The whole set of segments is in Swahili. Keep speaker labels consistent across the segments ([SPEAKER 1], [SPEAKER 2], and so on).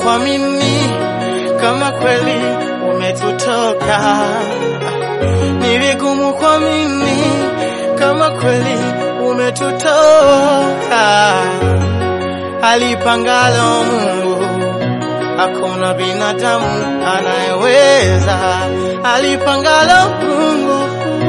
[SPEAKER 1] kuamini kama kweli umetutoka. Ni vigumu kuamini kama kweli umetutoka. Alipangalo Mungu hakuna binadamu anayeweza. Alipangalo Mungu.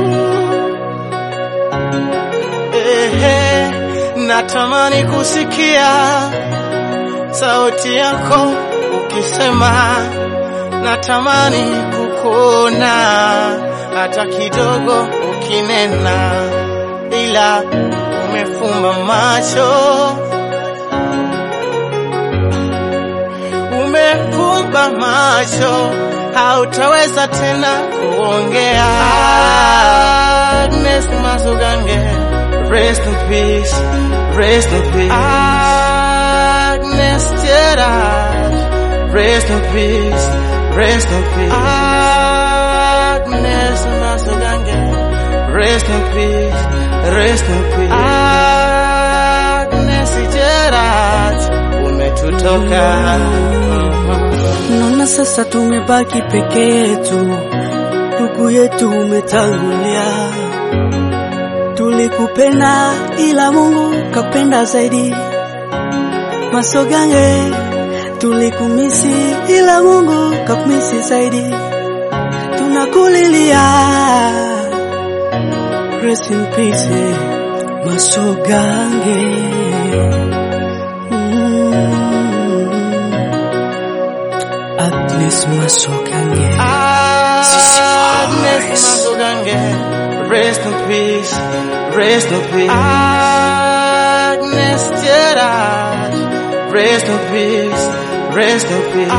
[SPEAKER 1] Natamani kusikia sauti yako ukisema, natamani kukuona hata kidogo ukinena, ila umefumba macho, umefumba macho, hautaweza tena kuongea. Agnes Masugange, rest in peace, rest in peace. Agnes Gerard, rest in peace, rest in peace. Agnes Masugange, rest in peace, rest in peace. Agnes Gerard, umetutoka.
[SPEAKER 2] Naona sasa tumebaki peke yetu, ndugu yetu umetangulia. Tulikupenda ila Mungu kapenda zaidi. Masugange, tulikumisi ila Mungu kakumisi zaidi. Tunakulilia, rest in peace Masugange. Agnes Masugange,
[SPEAKER 1] Agnes Masugange, rest in peace, rest in peace. Agnes Gerard, rest in peace, rest in peace.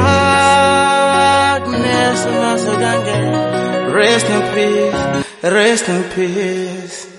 [SPEAKER 1] Agnes Masugange, rest in peace, rest in peace.